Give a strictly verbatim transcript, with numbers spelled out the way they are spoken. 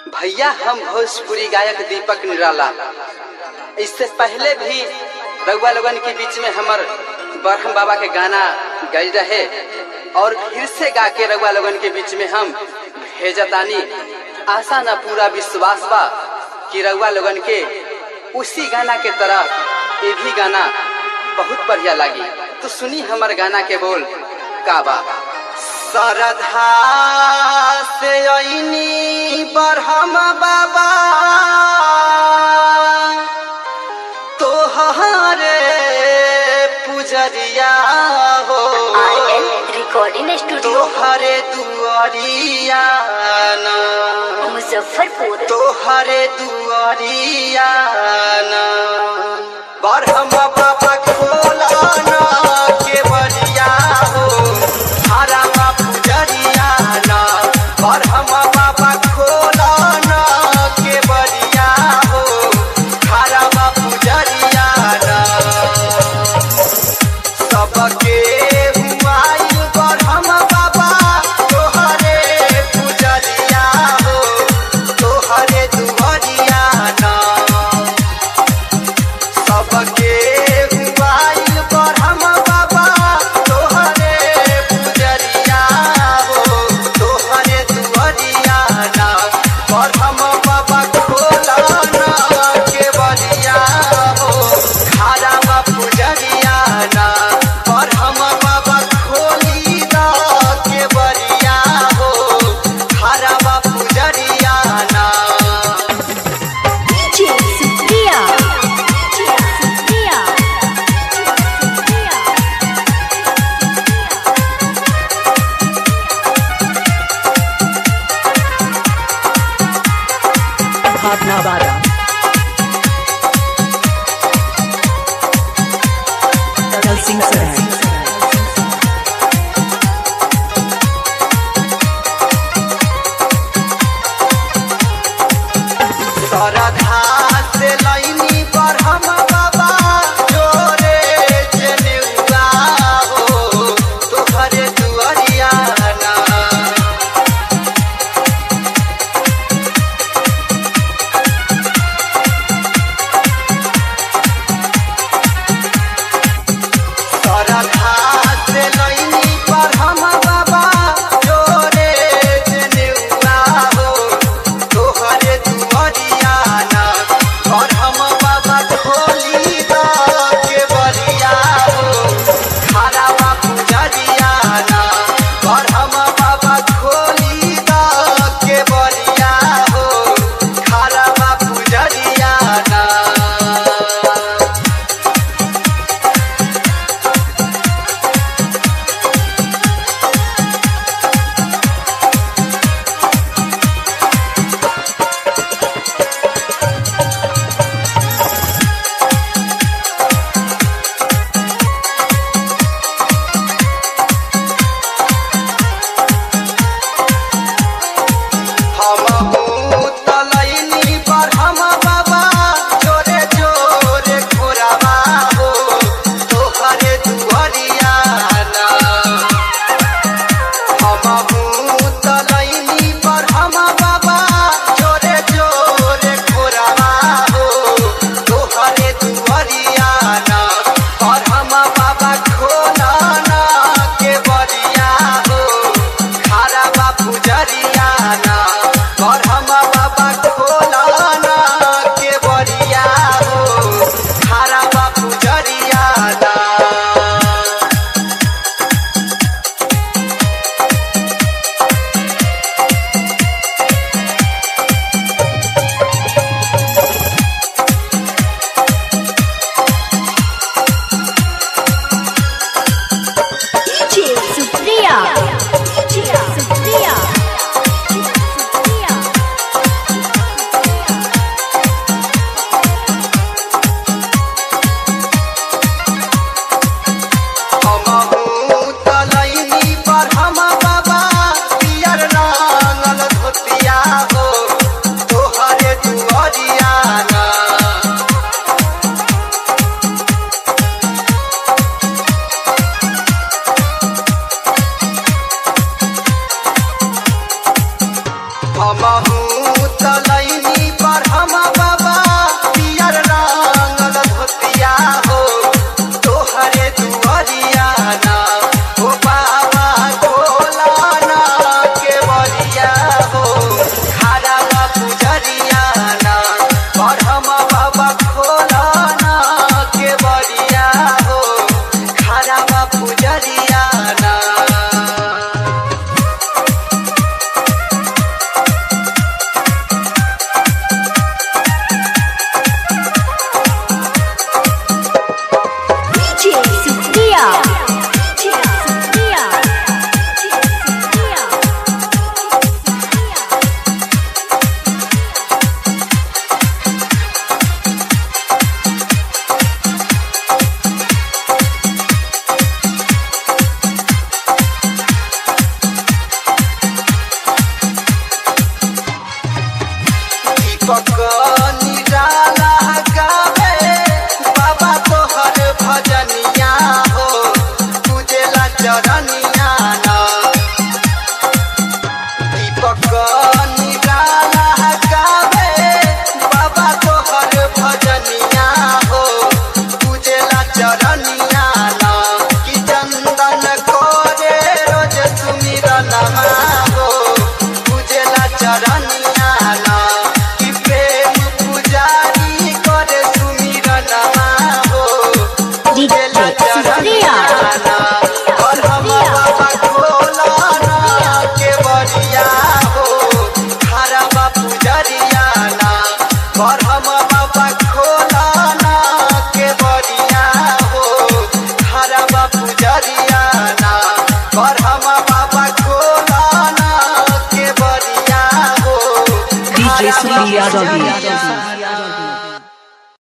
भैया हम भोजपुरी गायक दीपक निराला। इससे पहले भी रउआ लोगन के बीच में हमर बरहम बाबा के गाना गई रहे और फिर से गा के रउआ लोगन के बीच में हम भेजतानी। आशा न पूरा विश्वास बा कि रउआ लोगन के उसी गाना के तरह ये भी गाना बहुत बढ़िया लगी। तो सुनी हमर गाना के बोल का बा। सरधा से अइनी बरहम बाबा तोहरे पुजरिया हो, रिकॉर्डिंग स्टूडियो तोहरे दुआरिया ना मुजफ्फरपुर, तोहरे दुआरिया ना बरहम बाबा खोला ना के बरिया हो, हरा पुजरिया ना बरहम बाबा खोला ना के बरिया हो, हरा पुजरिया ना सबके हुआई बरहम बाबा तोहरे पुजरिया हो, तोहरे दुआरिया ना सबके हुआई बरहम बाबा तोहरे पुजरिया हो, तोहरे दुआरिया ना बरहम बाबा खोला ना के बरिया हो, हरा पुजरिया ना बरहम बाबा खोली दा के बरिया हो, हरा पुजरिया ना। DJ Supriya, DJ Supriya, Bhagnavara. Dal Singh Sarai. सरधा से लइनी बरहम बाबा जोरे जनेउआ हो, तोहरे दुआरिया ना सरधा दीपक निराला गावे बाबा तोहर भजनिया हो पूजेला चरनिया ना दीपक निराला गावे बाबा तोहर भजनिया हो पूजेला चरनिया ना कि चंदन करे रोज सुमिरन हो पूजेला चरनिया ना कि प्रेम पुजारी करे सुमिरन हो पूजेला चरनिया ना और हम बाबा खोला ना के बरिया हो हरा बापू जरिया ना और हम बाबा खोला ना के बरिया हो हरा बापू जरिया ना और हम बाबा खोला ना के बरिया हो D J Surya Ravi.